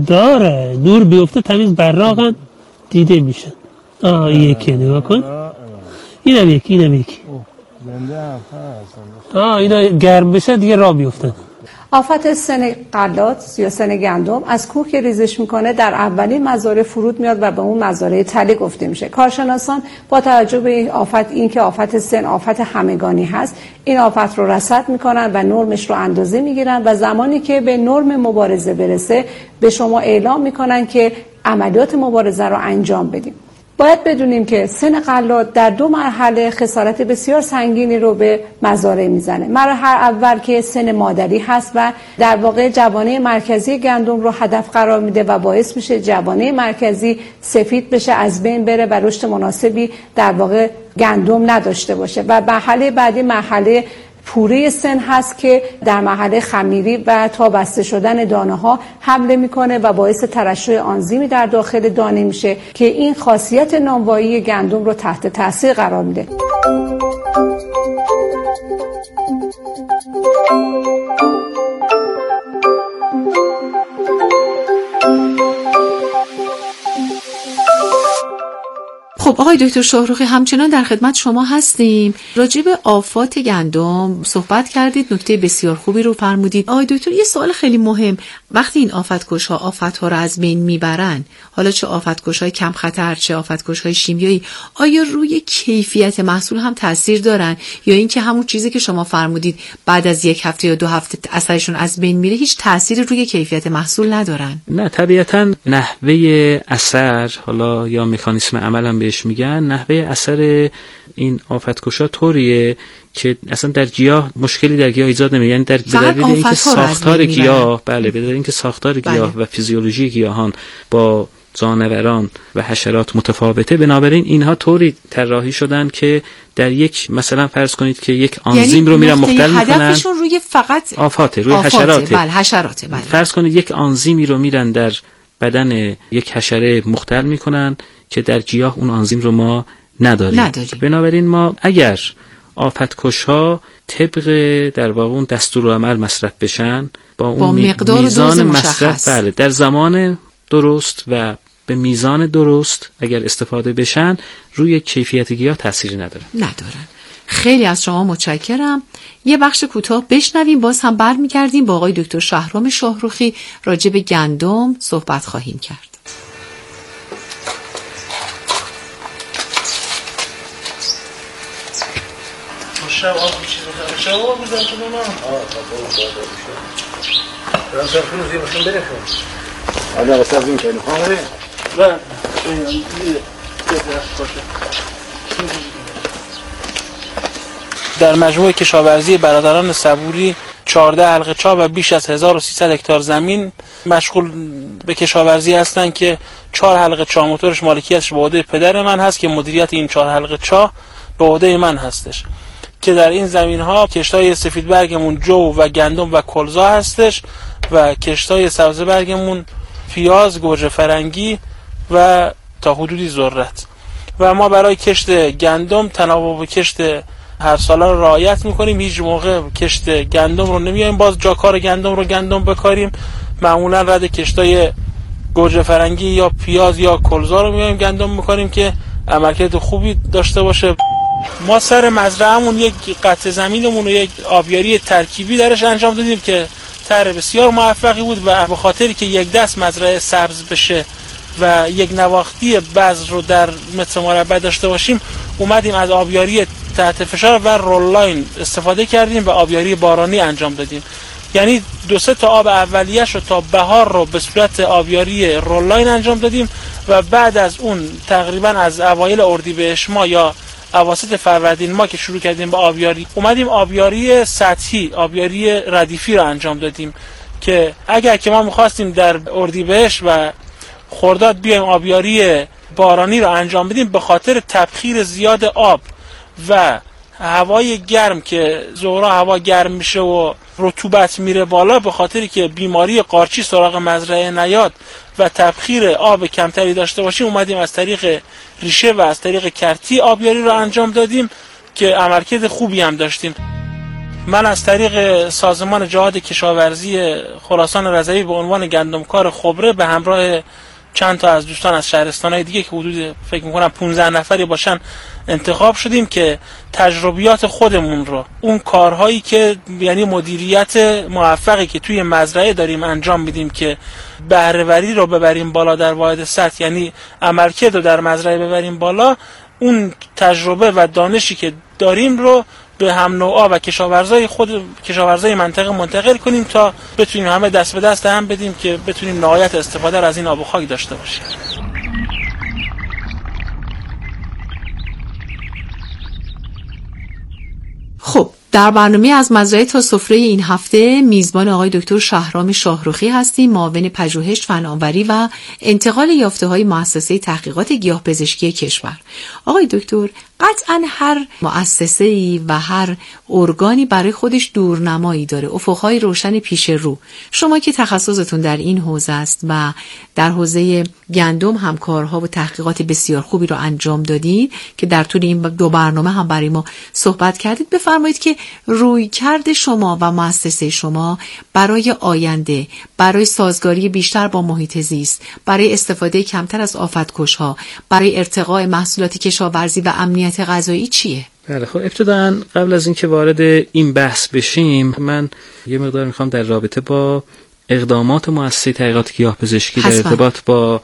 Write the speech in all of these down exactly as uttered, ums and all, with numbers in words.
داره، نور بیفته تمیز براقن دیده میشن. آه یکی نگاه کن، اینم یکی، اینم یکی. آه اینا گرم بشه دیگه راه بیفتن. آفت سن غلات یا سن گندم از کوه که ریزش میکنه در اولین مزارع فرود میاد و به اون مزارع تله گفته میشه. کارشناسان با توجه به این آفت، این که آفت سن آفت همگانی هست، این آفت رو رصد میکنن و نرمش رو اندازه میگیرن و زمانی که به نرم مبارزه برسه به شما اعلام میکنن که عملیات مبارزه رو انجام بدیم. باید بدونیم که سن غلات در دو مرحله خسارت بسیار سنگینی رو به مزارع میزنه. مرحله اول که سن مادری هست و در واقع جوانه مرکزی گندم رو هدف قرار میده و باعث میشه جوانه مرکزی سفید بشه، از بین بره و رشد مناسبی در واقع گندم نداشته باشه. و مرحله بعدی مرحله پوره سن هست که در مرحله خمیری و تا بسته شدن دانه ها حمله میکنه و باعث ترشح آنزیمی در داخل دانه میشه که این خاصیت نانوایی گندم رو تحت تاثیر قرار میده. خب آقای دکتر شاهرخی، همچنان در خدمت شما هستیم. راجع به آفات گندم صحبت کردید، نکته بسیار خوبی رو فرمودید. آقای دکتر یه سوال خیلی مهم، وقتی این آفتکش‌ها آفت‌ها رو از بین میبرن، حالا چه آفتکش‌های کم خطر چه آفتکش‌های شیمیایی، آیا روی کیفیت محصول هم تاثیر دارن یا اینکه همون چیزی که شما فرمودید بعد از یک هفته یا دو هفته اثرشون از بین میره هیچ تأثیری روی کیفیت محصول ندارن؟ نه، طبیعتاً نحوه اثر، حالا یا مکانیسم عمل هم بهش میگن، نحوه اثر این آفتکشا طوریه که اصلا در گیاه مشکلی در گیاه ایجاد نمیشه. یعنی در دلیل اینکه ساختار گیاه، بله، به دلیل اینکه ساختار گیاه بله. و فیزیولوژی گیاهان با جانوران و حشرات متفاوته، بنابراین اینها طوری طراحی شدن که در یک، مثلا فرض کنید که یک آنزیم یعنی رو میرن مختل میکنن، هدفشون روی فقط آفاته، روی آفاته. حشراته. بله، حشراته. بله. فرض کنید یک آنزیمی رو میرن در بدن یک حشره مختل میکنن که در گیاه اون آنزیم رو ما نداریم. نداریم. بنابراین ما اگر آفتکش‌ها طبق در واقع اون دستورالعمل مصرف بشن با اون با مقدار میزان مصرف، بله، در زمان درست و به میزان درست اگر استفاده بشن، روی کیفیت گیاه تأثیری نداره. ندارن. خیلی از شما متشکرم. یه بخش کوتاه بشنویم، باز هم برمیگردیم با آقای دکتر شهرام شاهرخی راجع به گندم صحبت خواهیم کرد. شب آب میشه، شب آب میزن تو من. آه تا شب خونو زیر ماشین بره خون. آره واسه این کنه. آره. نه. این در مجموعه کشاورزی برادران صبوری چهارده حلقه چاه و بیش از هزار و سیصد هکتار زمین مشغول به کشاورزی هستن که چهار حلقه چاه موتورش مالکیتش به عهده پدر من هست که مدیریت این چهار حلقه چاه به عهده من هستش، که در این زمین ها کشتای سفید برگمون جو و گندم و کلزا هستش و کشتای سبز برگمون پیاز، گوجه فرنگی و تا حدودی ذرت. و ما برای کشت گندم تناوب کشت هر ساله رو رعایت میکنیم. هیچ موقع کشت گندم رو نمیایم باز جاکار گندم رو گندم بکاریم. معمولا رد کشتای گوجه فرنگی یا پیاز یا کلزا رو میایم گندم میکنیم که عملکرد خوبی داشته باشه. ما سر مزرعه‌مون یک قطع زمینمون و یک آبیاری ترکیبی درش انجام دادیم که طرح بسیار موفقی بود و به خاطری که یک دست مزرعه سبز بشه و یک نواختی بذر رو در متر مربع داشته باشیم، اومدیم از آبیاری تحت فشار و روللاین استفاده کردیم و آبیاری بارانی انجام دادیم. یعنی دو سه تا آب اولیه‌شو تا بهار رو به صورت آبیاری روللاین انجام دادیم و بعد از اون تقریبا از اوایل اردیبهشت ماه یا اواسط فروردین ما که شروع کردیم به آبیاری، اومدیم آبیاری سطحی، آبیاری ردیفی رو انجام دادیم که اگر که ما می‌خواستیم در اردیبهشت و خرداد بیایم آبیاری بارانی رو انجام بدیم، به خاطر تبخیر زیاد آب و هوای گرم که ظهرا هوا گرم میشه و رطوبت میره بالا، به خاطری که بیماری قارچی سراغ مزرعه نیاد و تبخیر آب کمتری داشته باشیم، اومدیم از طریق ریشه و از طریق کرتی آبیاری رو انجام دادیم که عملکرد خوبی هم داشتیم. من از طریق سازمان جهاد کشاورزی خراسان رضوی به عنوان گندمکار خبره به همراه چند تا از دوستان از شهرستان‌های دیگه که حدود فکر می‌کنم پانزده نفری باشن انتخاب شدیم که تجربیات خودمون رو، اون کارهایی که یعنی مدیریت موفقی که توی مزرعه داریم انجام میدیم که بهره‌وری رو ببریم بالا در واحد سطح، یعنی عملکرد رو در مزرعه ببریم بالا، اون تجربه و دانشی که داریم رو به هم نوعا و کشاورزای خود کشاورزای منطقه منتقل کنیم تا بتونیم همه دست به دست هم بدیم که بتونیم نهایت استفاده از این آب و خاک داشته باشیم. خب در برنامه از مزرعه تا سفره این هفته میزبان آقای دکتر شهرام شاهرخی هستیم، معاون پژوهش، فناوری و انتقال یافته‌های مؤسسه تحقیقات گیاهپزشکی کشور. آقای دکتر، قطعاً هر مؤسسه‌ای و هر ارگانی برای خودش دورنمایی داره، افق‌های روشن پیش رو. شما که تخصصتون در این حوزه است و در حوزه گندم هم کارها و تحقیقات بسیار خوبی رو انجام دادید که در طول این دو برنامه هم برای ما صحبت کردید، بفرمایید که رویکرد شما و مؤسسه شما برای آینده، برای سازگاری بیشتر با محیط زیست، برای استفاده کمتر از آفت‌کش‌ها، برای ارتقاء محصولات کشاورزی و امنیت غذایی چیه؟ بله، خب ابتداً قبل از اینکه وارد این بحث بشیم، من یه مقدار میخوام در رابطه با اقدامات مؤسسه تحقیقات گیاهپزشکی در ارتباط با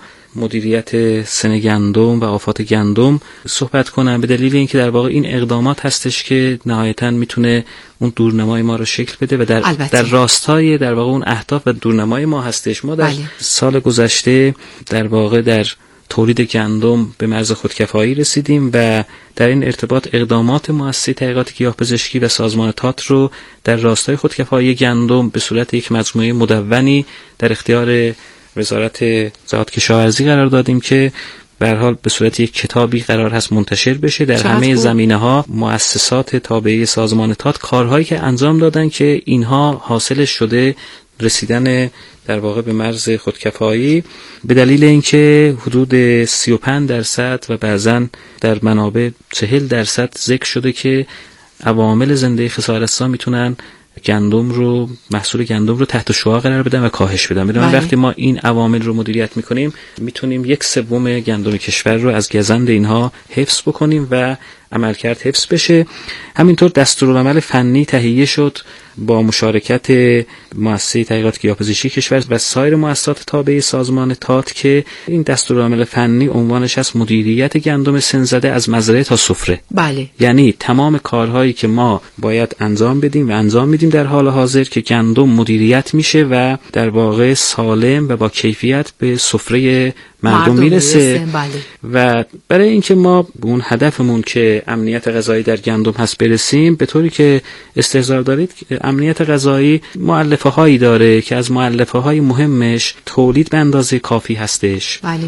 مدیریت سن گندم و آفات گندم صحبت کنم، به دلیل اینکه در واقع این اقدامات هستش که نهایتاً میتونه اون دورنمای ما رو شکل بده و در البته. در راستای در واقع اون اهداف و دورنمای ما هستش. ما در بله. سال گذشته در واقع در تولید گندم به مرز خودکفایی رسیدیم و در این ارتباط اقدامات مؤسسه تحقیقات گیاهپزشکی و سازمان تات رو در راستای خودکفایی گندم به صورت یک مجموعه مدونی در اختیار وزارت زراعت کشاورزی قرار دادیم که به هر حال به صورت یک کتابی قرار هست منتشر بشه. در همه زمینه‌ها مؤسسات تابعه سازمان تات کارهایی که انجام دادن که اینها حاصلش شده رسیدن در واقع به مرز خودکفایی، به دلیل اینکه حدود سی و پنج درصد و بعضاً در منابع چهل درصد ذکر شده که عوامل زنده خسارت‌زا میتونن گندم رو محصول گندم رو تحت شعاع قرار بدن و کاهش بدن. بدون وقتی ما این عوامل رو مدیریت میکنیم میتونیم یک سوم گندم کشور رو از گزند اینها حفظ بکنیم و عملکرد حفظ بشه. همینطور دستورالعمل فنی تهیه شد با مشارکت مؤسسه تحقیقات گیاهپزشکی کشور و سایر مؤسسات تابع سازمان تات که این دستورالعمل فنی عنوانش است مدیریت گندم سن‌زده از مزرعه تا سفره. بله. یعنی تمام کارهایی که ما باید انجام بدیم و انجام میدیم در حال حاضر که گندم مدیریت میشه و در واقع سالم و با کیفیت به سفره مردم میرسه. بله. و برای اینکه ما به اون هدفمون که امنیت غذایی در گندم هست برسیم، به طوری که استحضار دارید امنیت غذایی مؤلفه هایی داره که از مؤلفه های مهمش تولید به اندازه کافی هستش. بله.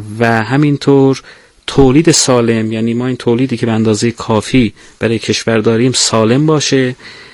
و همینطور تولید سالم، یعنی ما این تولیدی که به اندازه کافی برای کشور داریم سالم باشه.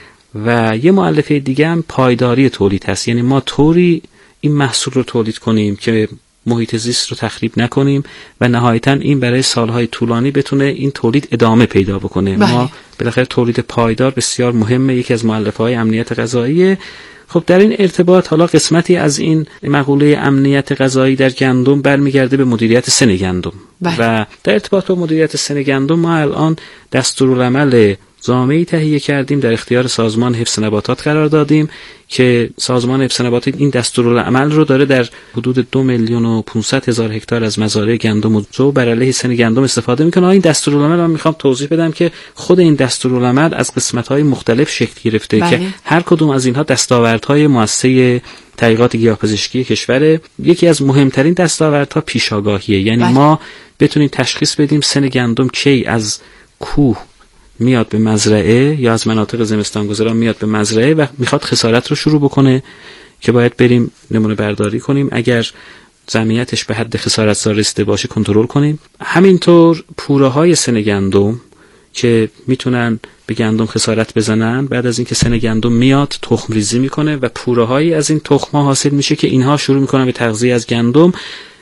و یه مؤلفه دیگه هم پایداری تولید هست، یعنی ما طوری این محصول رو تولید کنیم که محیط زیست رو تخریب نکنیم و نهایتاً این برای سالهای طولانی بتونه این تولید ادامه پیدا بکنه. بله. ما بالاخره تولید پایدار بسیار مهمه، یکی از مؤلفه‌های امنیت غذایی. خب در این ارتباط حالا قسمتی از این مقوله امنیت غذایی در گندم برمیگرده به مدیریت سن گندم. بله. و در ارتباط با مدیریت سن گندم ما الان دستورالعمل جامعی تهیه کردیم، در اختیار سازمان حفظ نباتات قرار دادیم که سازمان حفظ نباتات این دستورالعمل رو داره در حدود دو میلیون و پانصد هزار هکتار از مزارع گندم و جو بر علیه سن گندم استفاده میکنه. این دستورالعمل رو میخوام توضیح بدم که خود این دستورالعمل از قسمت‌های مختلف شکل گرفته. بله. که هر کدوم از اینها دستاوردهای مؤسسه تحقیقات گیاهپزشکی کشور. یکی از مهمترین دستاوردها پیشاگاهیه، یعنی بله. ما بتونیم تشخیص بدیم سن گندم کی از کوه میاد به مزرعه یا از مناطق زمستانگذاران میاد به مزرعه و میخواد خسارت رو شروع بکنه که باید بریم نمونه برداری کنیم، اگر جمعیتش به حد خسارت‌زا رسیده باشه کنترل کنیم. همینطور پوره های سن گندم که میتونن به گندم خسارت بزنن، بعد از اینکه سن گندم میاد تخم ریزی میکنه و پوره هایی از این تخم ها حاصل میشه که اینها شروع میکنن به تغذیه از گندم.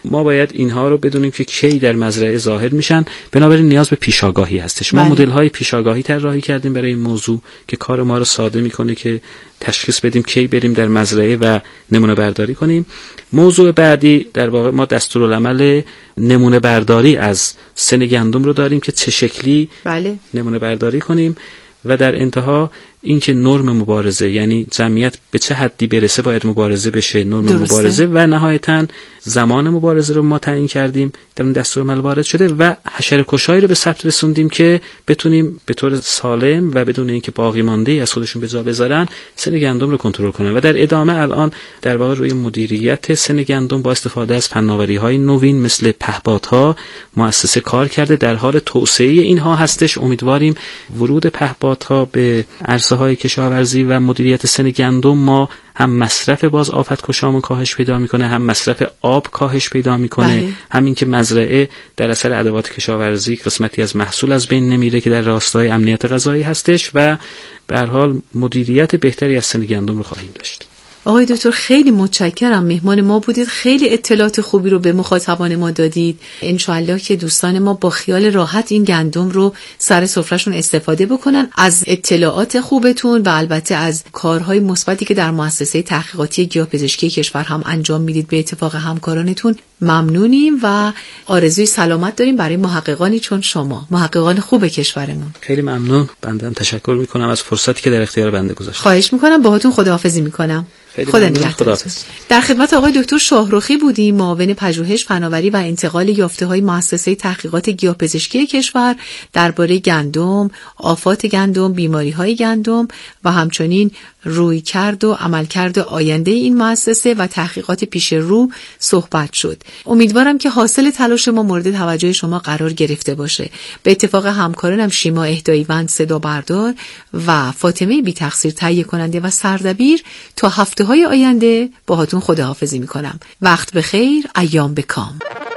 ما باید اینها رو بدونیم که کی در مزرعه ظاهر میشن، بنابراین نیاز به پیشاگاهی هستش. ما مدل های پیشاگاهی طراحی کردیم برای این موضوع که کار ما رو ساده میکنه که تشخیص بدیم کی بریم در مزرعه و نمونه برداری کنیم. موضوع بعدی در واقع ما دستورالعمل نمونه برداری از سن گندم رو داریم که چه شکلی بله. نمونه برداری کنیم و در انتها اینکه نرم مبارزه، یعنی جمعیت به چه حدی برسه باید مبارزه بشه، نرم درسته. مبارزه و نهایتاً زمان مبارزه رو ما تعیین کردیم در این دستورالعمل وارد شده و حشره کشایی رو به ثبت رسوندیم که بتونیم به طور سالم و بدون اینکه باقی مانده از خودشون به جا بذارن سن گندم رو کنترل کنن. و در ادامه الان در واقع روی مدیریت سن گندم با استفاده از فناوری‌های نوین مثل پهپادها مؤسسه کار کرده، در حال توسعه اینها هستش. امیدواریم ورود پهپادها به های کشاورزی و مدیریت سن گندم ما هم مصرف باز آفت‌کشامون کاهش پیدا میکنه، هم مصرف آب کاهش پیدا میکنه، بله. همین که مزرعه در اثر ادوات کشاورزی قسمتی از محصول از بین نمیره که در راستای امنیت غذایی هستش و به هر حال مدیریت بهتری از سن گندم رو خواهیم داشت. آقای دکتر خیلی متشکرم، مهمان ما بودید، خیلی اطلاعات خوبی رو به مخاطبان ما دادید. انشالله که دوستان ما با خیال راحت این گندم رو سر سفرهشون استفاده بکنن. از اطلاعات خوبتون و البته از کارهای مثبتی که در مؤسسه تحقیقاتی گیاهپزشکی کشور هم انجام میدید به اتفاق همکارانتون ممنونیم و آرزوی سلامت داریم برای محققانی چون شما، محققان خوب کشورمون. خیلی ممنون. بنده هم تشکر میکنم از فرصتی که در اختیار بنده گذاشتید. خواهش میکنم، باهاتون خداحافظی میکنم. خدا نگهدار. در خدمت آقای دکتر شاهرخی بودیم، معاون پژوهش، فناوری و انتقال یافته‌های مؤسسه تحقیقات گیاهپزشکی کشور درباره گندم، آفات گندم، بیماری‌های گندم و همچنین رویکرد و عملکرد آینده این مؤسسه و تحقیقات پیش رو صحبت شد. امیدوارم که حاصل تلاش ما مورد توجه شما قرار گرفته باشه. به اتفاق همکارانم شیما اهداییوند صدا بردار و فاطمه بی تقصیر تهیه کننده و سردبیر، تا هفته های آینده باهاتون خداحافظی میکنم. وقت بخیر، ایام بکام.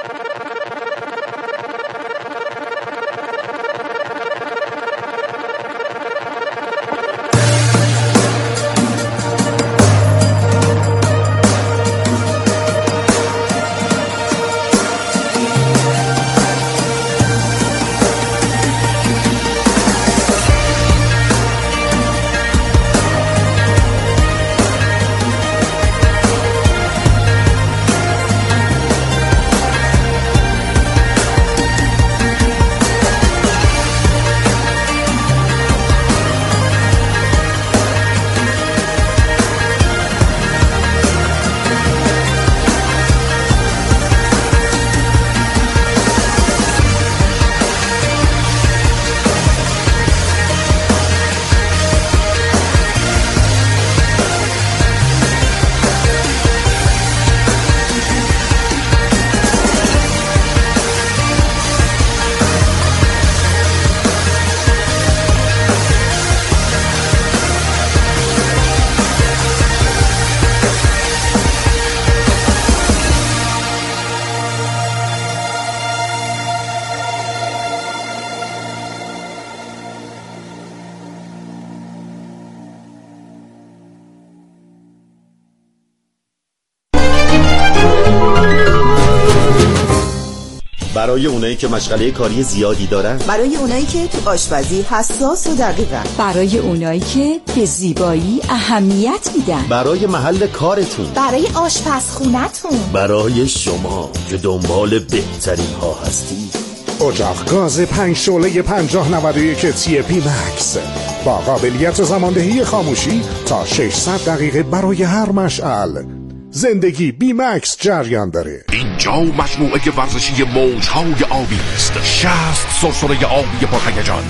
برای اونایی که مشغله کاری زیادی دارن، برای اونایی که تو آشپزی حساس و دقیقن، برای اونایی که به زیبایی اهمیت میدن، برای محل کارتون، برای آشپزخونتون، برای شما که دنبال بهترین ها هستی. اجاق گاز پنج شعله پنجاه نود و یک تی پی مکس با قابلیت زماندهی خاموشی تا ششصد دقیقه برای هر مشعل. زندگی بی مکس جریان داره. اینجا مجموعه ورزشی موجهای آبی است. شصت سرسره آبی پرهیجان،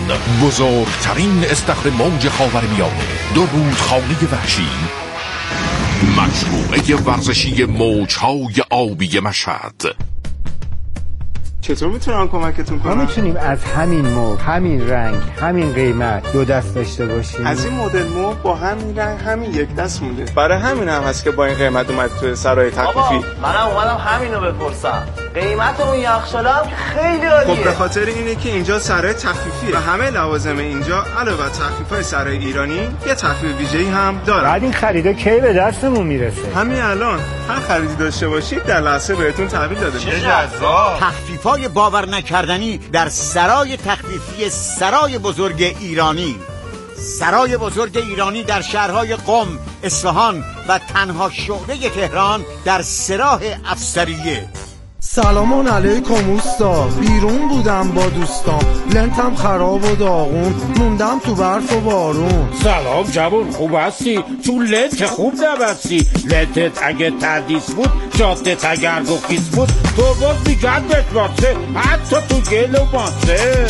بزرگترین استخر موج خاورمیانه، دو رودخانه وحشی. مجموعه ورزشی موجهای آبی مشهد. چطور میتونم کمکتون کنم؟ ما میتونیم از همین مبل، همین رنگ، همین قیمت دو دست داشته باشیم. از این مدل مبل با همین رنگ همین یک دست مونده. برای همین هم هست که با این قیمت اومد تو سرای تخفیفی. منم اومدم همینو بپرسم. قیمت اون یخچال هم خیلی عالیه. خب به خاطر اینه که اینجا سرای تخفیفیه و همه لوازم اینجا علاوه تخفیفای سرای ایرانی یه تخفیف ویژه‌ای هم داره. بعد این خریدا کی به دستمون میرسه؟ همین الان هر خریدی داشته باشید در لحظه بهتون تحویل داده میشه. چه جذاب! تخفیفای باور نکردنی در سرای تخفیفی سرای بزرگ ایرانی. سرای بزرگ ایرانی در شهرهای قم، اصفهان و تنها شعبه تهران در سراح افسریه. سلامان علیکم اوستا، بیرون بودم با دوستام، لنتم خراب و داغون، موندم تو برف و بارون. سلام جوان، خوب هستی؟ چون لنت خوب نبستی. لنتت اگه تردیس بود، جادت اگر گخیز بود، تو باز میگردت باسه، حتی تو گل و ماسه.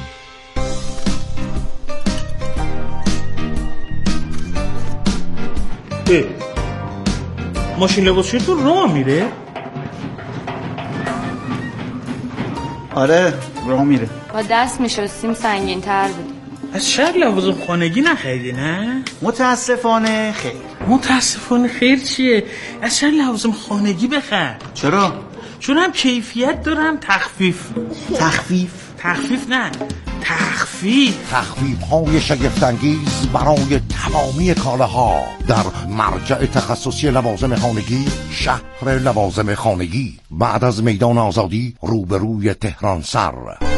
ماشین لباسشویی تو راه میره؟ آره راه میره. با دست میشستیم سنگین تر بود. از شهر لوازم خانگی نخریدی نه؟ متاسفانه خیر. متاسفانه خیر چیه؟ از شهر لوازم خانگی بخر. چرا؟ چون هم کیفیت دارم تخفیف. تخفیف؟ تخفیف نه تخفیف تخفیف های شگفت‌انگیز برای تمامی کالاها در مرجع تخصصی لوازم خانگی، شهر لوازم خانگی، بعد از میدان آزادی روبروی تهران سر.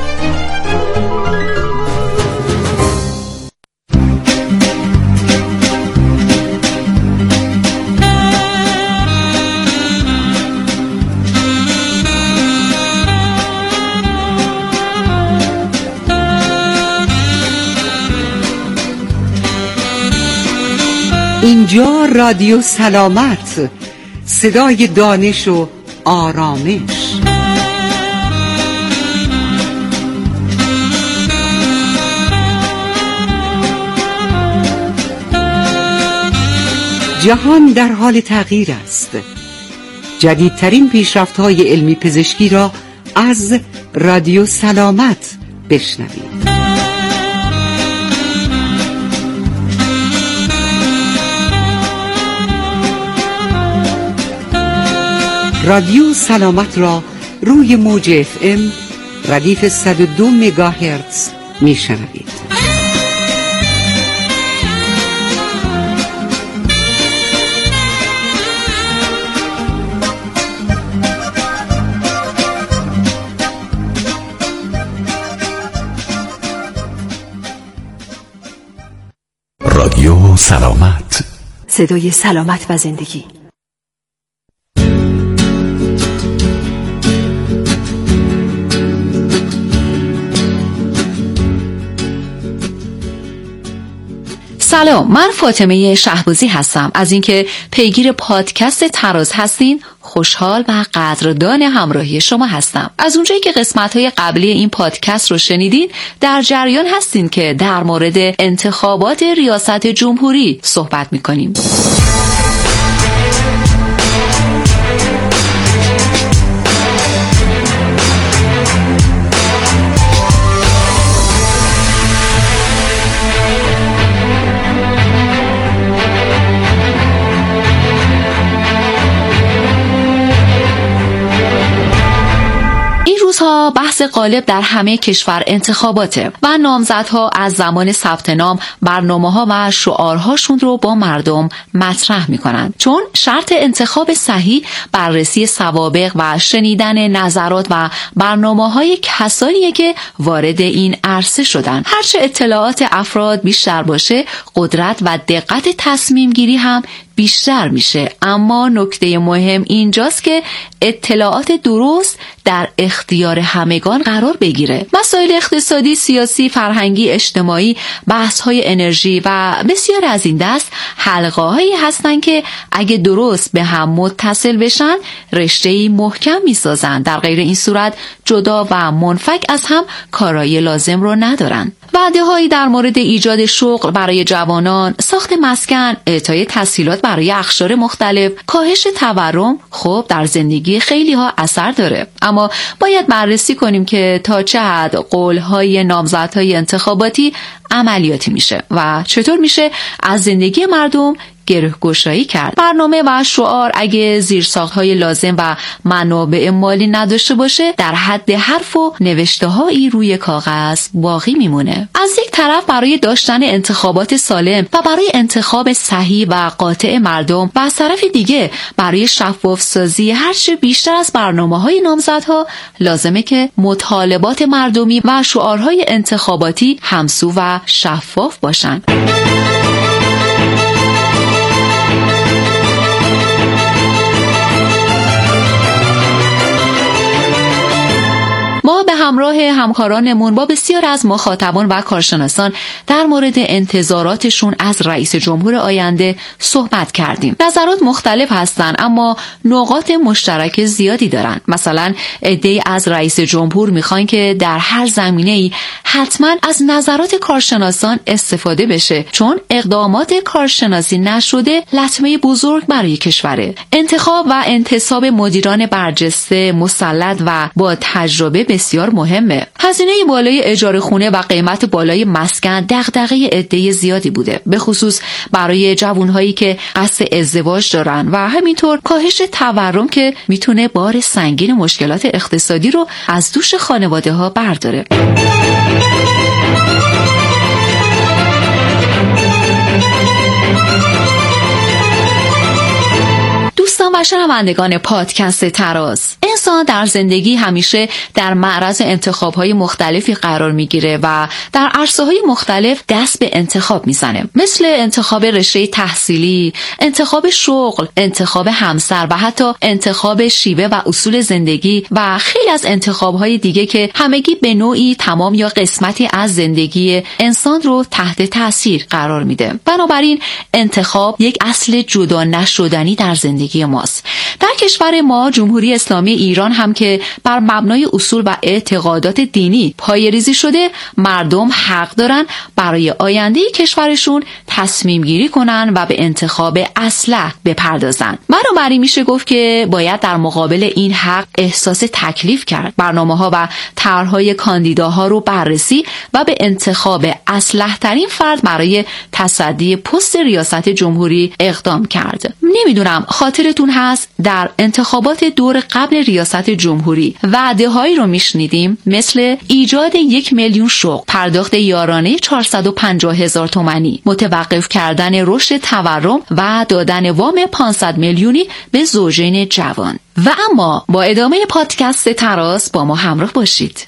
اینجا رادیو سلامت، صدای دانش و آرامش. جهان در حال تغییر است. جدیدترین پیشرفت‌های علمی پزشکی را از رادیو سلامت بشنوید. رادیو سلامت را روی موج اف ام ردیف صد و دو مگاهرتز میشنوید. رادیو سلامت، صدای سلامت و زندگی. سلام، من فاطمه شهبازی هستم. از اینکه پیگیر پادکست تراز هستین خوشحال و قدردان همراهی شما هستم. از اونجایی که قسمت‌های قبلی این پادکست رو شنیدین، در جریان هستین که در مورد انتخابات ریاست جمهوری صحبت می‌کنیم. بحث غالب در همه کشور انتخاباته و نامزدها از زمان ثبت نام برنامه‌ها و شعارهاشون رو با مردم مطرح می‌کنند، چون شرط انتخاب صحیح بررسی سوابق و شنیدن نظرات و برنامه‌های کسانیه که وارد این عرصه شدن. هرچه اطلاعات افراد بیشتر باشه، قدرت و دقت تصمیم گیری هم بیشتر میشه. اما نکته مهم اینجاست که اطلاعات درست در اختیار همگان قرار بگیره. مسائل اقتصادی، سیاسی، فرهنگی، اجتماعی، بحث‌های انرژی و بسیار از این دست حلقه‌هایی هستن که اگه درست به هم متصل بشن رشته‌ای محکم میسازن. در غیر این صورت جدا و منفک از هم کارایی لازم رو ندارن. وعده‌هایی در مورد ایجاد شغل برای جوانان، ساخت مسکن، اعطای تسهیلات برای اقشار مختلف، کاهش تورم، خب در زندگی خیلی ها اثر داره. اما باید بررسی کنیم که تا چه حد قول‌های نامزدهای انتخاباتی عملیاتی میشه و چطور میشه از زندگی مردم گره‌گشایی کرد. برنامه و شعار اگه زیرساخت‌های لازم و منابع مالی نداشته باشه، در حد حرف و نوشته‌هایی روی کاغذ باقی میمونه. از یک طرف برای داشتن انتخابات سالم و برای انتخاب صحیح و قاطع مردم و از طرف دیگه برای شفاف سازی هرچه بیشتر از برنامه‌های نامزدها لازمه که مطالبات مردمی و شعارهای انتخاباتی همسو و شفاف باشن. ما به همراه همکارانمون با بسیار از مخاطبان و کارشناسان در مورد انتظاراتشون از رئیس جمهور آینده صحبت کردیم. نظرات مختلف هستن اما نقاط مشترک زیادی دارن. مثلا عده‌ای از رئیس جمهور میخوان که در هر زمینه‌ای حتما از نظرات کارشناسان استفاده بشه، چون اقدامات کارشناسی نشده لطمه بزرگ برای کشوره. انتخاب و انتصاب مدیران برجسته، مسلط و با تجربه بسیار مهمه. هزینه بالای اجاره خونه و قیمت بالای مسکن دغدغه عده زیادی بوده، به خصوص برای جوانهایی که قصد ازدواج دارن و همینطور کاهش تورم که میتونه بار سنگین مشکلات اقتصادی رو از دوش خانواده ها برداره. دوستان و شنوندگان پادکست تراز، انسان در زندگی همیشه در معرض انتخاب‌های مختلفی قرار میگیره و در عرصه‌های مختلف دست به انتخاب میزنه، مثل انتخاب رشته تحصیلی، انتخاب شغل، انتخاب همسر و حتی انتخاب شیوه و اصول زندگی و خیلی از انتخاب‌های دیگه که همگی به نوعی تمام یا قسمتی از زندگی انسان رو تحت تاثیر قرار میده. بنابراین انتخاب یک اصل جدا نشدنی در زندگی ماست. در کشور ما جمهوری اسلامی ایران هم که بر مبنای اصول و اعتقادات دینی پایه‌ریزی شده، مردم حق دارن برای آینده کشورشون تصمیم گیری کنن و به انتخاب اصلح بپردازن. بنابراین میشه گفت که باید در مقابل این حق احساس تکلیف کرد، برنامه‌ها و طرح‌های کاندیداها رو بررسی و به انتخاب اصلح ترین فرد برای تصدی پست ریاست جمهوری اقدام کرد. نمیدونم خاطرتون هست در انتخابات دور قبل ریاست جمهوری وعده‌هایی رو میشنیدیم مثل ایجاد یک میلیون شغل، پرداخت یارانه چهارصد و پنجاه هزار تومانی، متوقف کردن رشد تورم و دادن وام پانصد میلیونی به زوجین جوان. و اما با ادامه پادکست تراز با ما همراه باشید.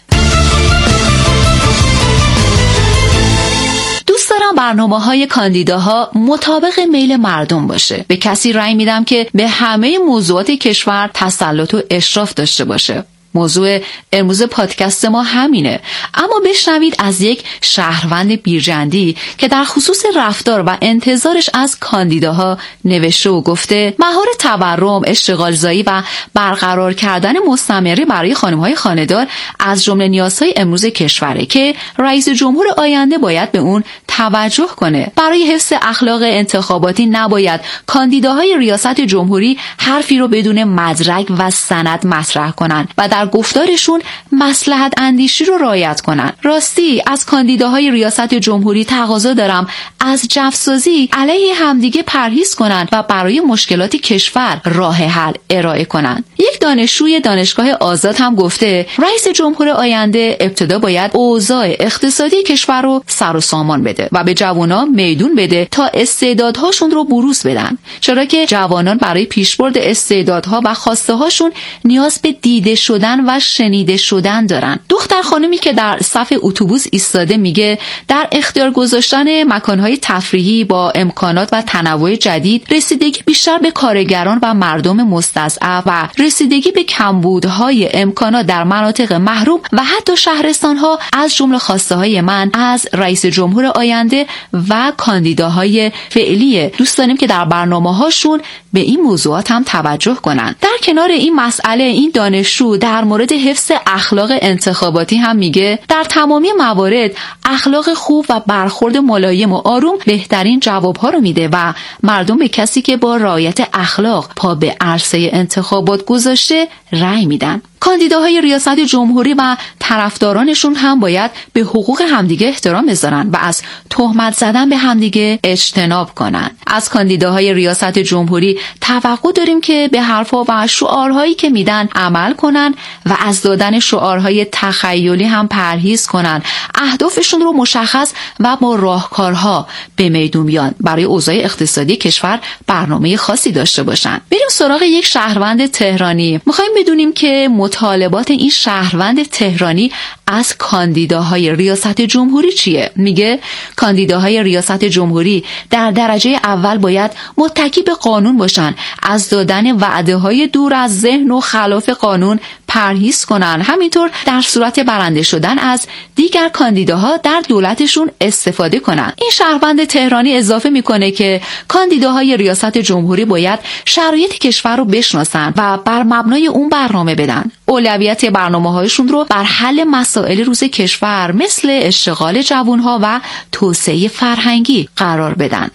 دوست دارم برنامه‌های کاندیداها مطابق میل مردم باشه. به کسی رأی میدم که به همه موضوعات کشور تسلط و اشراف داشته باشه. موضوع امروز پادکست ما همینه، اما بشنوید از یک شهروند بیرجندی که در خصوص رفتار و انتظارش از کاندیداها نوشته و گفته مهار تورم، اشتغالزایی و برقرار کردن مستمره برای خانم‌های خانه‌دار از جمله نیازهای امروز کشوره که رئیس جمهور آینده باید به اون توجه کنه. برای حفظ اخلاق انتخاباتی نباید کاندیداهای ریاست جمهوری حرفی رو بدون مدرک و سند مطرح کنن و در گفتارشون مصلحت اندیشی رو رعایت کنن. راستی از کاندیداهای ریاست جمهوری تقاضا دارم از جفسازی علیه همدیگه پرهیز کنن و برای مشکلات کشور راه حل ارائه کنن. یک دانشجوی دانشگاه آزاد هم گفته رئیس جمهور آینده ابتدا باید اوضاع اقتصادی کشور رو سر و سامان بده و به جوانان میدون بده تا استعدادهاشون رو بروز بدن، چرا که جوانان برای پیشبرد استعدادها و خواسته هاشون نیاز به دیده شدن و شنیده شدن دارن. دختر خانمی که در صف اتوبوس ایستاده میگه در اختیار گذاشتن مکانهای تفریحی با امکانات و تنوع جدید رسیدگی بیشتر به کارگران و مردم مستضعف و رسیدگی به کمبودهای امکانات در مناطق محروم و حتی شهرستانها از جمله خواسته های من از رئیس جمهور آینده و کاندیداهای فعلی. دوست داریم که در برنامه‌هاشون به این موضوعات هم توجه کنن. در کنار این مسئله این دانشجو در مورد حفظ اخلاق انتخاباتی هم میگه در تمامی موارد اخلاق خوب و برخورد ملایم و آروم بهترین جوابها رو میده و مردم به کسی که با رعایت اخلاق پا به عرصه انتخابات گذاشته رأی میدن. کاندیداهای ریاست جمهوری و طرفدارانشون هم باید به حقوق همدیگه احترام بذارن و از تهمت زدن به همدیگه اجتناب کنن. از کاندیداهای ریاست جمهوری توقع داریم که به حرفا و شعارهایی که میدن عمل کنن و از دادن شعارهای تخیلی هم پرهیز کنن. اهدافشون رو مشخص و با راهکارها به میدون بیان. برای اوضاع اقتصادی کشور برنامه خاصی داشته باشن. بریم سراغ یک شهروند تهرانی. میخوایم بدونیم که مطالبات این شهروند تهرانی از کاندیداهای ریاست جمهوری چیه؟ میگه کاندیداهای ریاست جمهوری در درجه اول باید متکی به قانون باشن، از دادن وعده های دور از ذهن و خلاف قانون پرهیز کنن. همینطور در صورت برنده شدن از دیگر کاندیداها در دولتشون استفاده کنن. این شهروند تهرانی اضافه میکنه که کاندیداهای ریاست جمهوری باید شرایط کشور رو بشناسن و بر مبنای اون برنامه بدن. اولویت برنامه‌هایشون رو بر حل مسائل روز کشور مثل اشتغال جوانها و توسعه فرهنگی قرار بدن.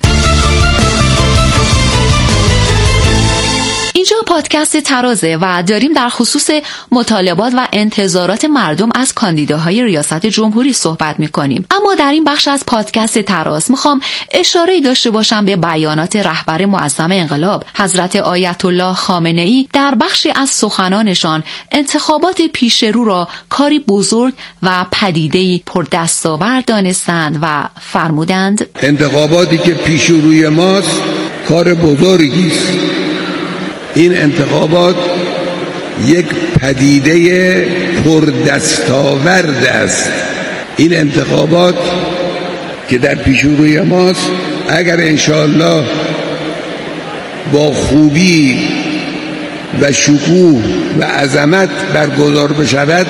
اینجا پادکست ترازه و داریم در خصوص مطالبات و انتظارات مردم از کاندیداهای ریاست جمهوری صحبت می‌کنیم. اما در این بخش از پادکست تراز می‌خوام اشاره‌ای داشته باشم به بیانات رهبر معظم انقلاب حضرت آیت الله خامنه‌ای در بخشی از سخنانشان انتخابات پیش رو را کاری بزرگ و پدیده‌ای پردستاورد دانستند و فرمودند انتخاباتی که پیش روی ماست کار بزرگی است. این انتخابات یک پدیده پردستاورد است. این انتخابات که در پیش روی ماست اگر انشاءالله با خوبی و شکوه و عظمت برگزار بشود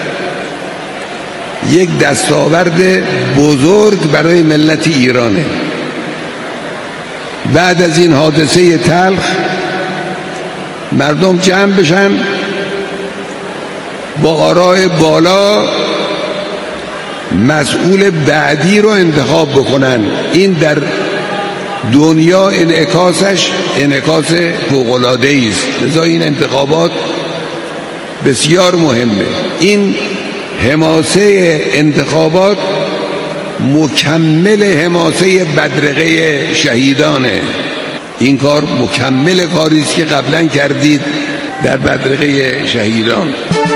یک دستاورد بزرگ برای ملت ایرانه. بعد از این حادثه تلخ مردم جمع بشن با آراء بالا مسئول بعدی رو انتخاب بکنن. این در دنیا انعکاسش انعکاس فوق‌العاده‌ای است. لذا این انتخابات بسیار مهمه. این حماسه انتخابات مکمل حماسه بدرقه شهیدانه. این کار مکمل کاری است که قبلا کردید در بدرقه شهیدان.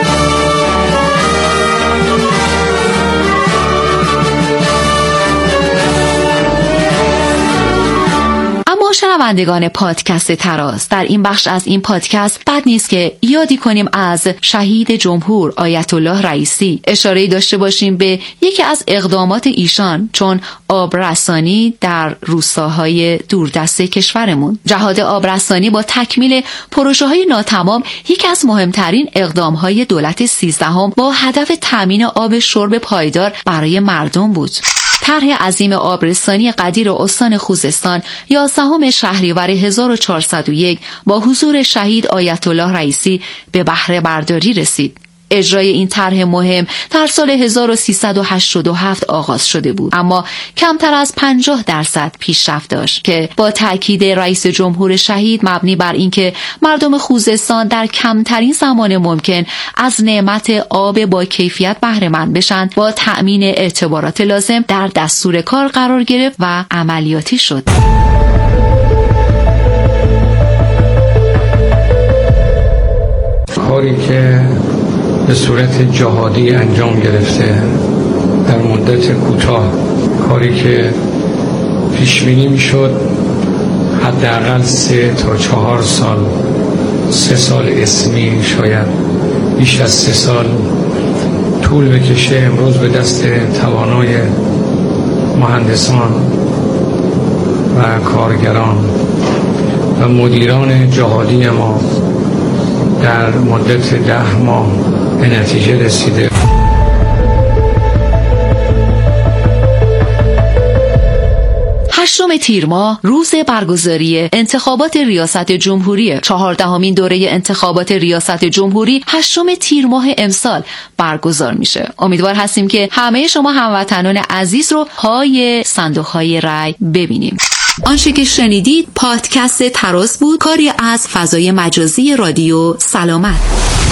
شنوندگان پادکست تراز، در این بخش از این پادکست بد نیست که یادی کنیم از شهید جمهور آیت الله رئیسی. اشاره‌ای داشته باشیم به یکی از اقدامات ایشان چون آبرسانی در روستاهای دوردست کشورمون. جهاد آبرسانی با تکمیل پروژه‌های ناتمام یکی از مهمترین اقدام‌های دولت سیزدهم با هدف تامین آب شرب پایدار برای مردم بود. طرح عظیم آبرسانی قدیر استان خوزستان یازدهم شهریور هزار و چهارصد و یک با حضور شهید آیت الله رئیسی به بهره برداری رسید. اجرای این طرح مهم در سال هزار و سیصد و هشتاد و هفت آغاز شده بود، اما کمتر از پنجاه درصد پیشرفت داشت که با تأکید رئیس جمهور شهید مبنی بر اینکه مردم خوزستان در کمترین زمان ممکن از نعمت آب با کیفیت بهره مند بشن، با تأمین اعتبارات لازم در دستور کار قرار گرفت و عملیاتی شد. کاری که به صورت جهادی انجام گرفته در مدت کوتاه، کاری که پیش بینی میشد حداقل سه تا چهار سال، سه سال اسمی، شاید بیش از سه سال طول بکشه، امروز به دست توانای مهندسان و کارگران و مدیران جهادی ما در مدت ده ماه به نتیجه رسیده. هشتم تیر ماه روز برگزاری انتخابات ریاست جمهوری. چهاردهمین دوره انتخابات ریاست جمهوری هشتم تیر ماه امسال برگزار میشه. امیدوار هستیم که همه شما هموطنان عزیز رو پای صندوق‌های رای ببینیم. آنچه که شنیدید پادکست تراز بود، کاری از فضای مجازی رادیو سلامت.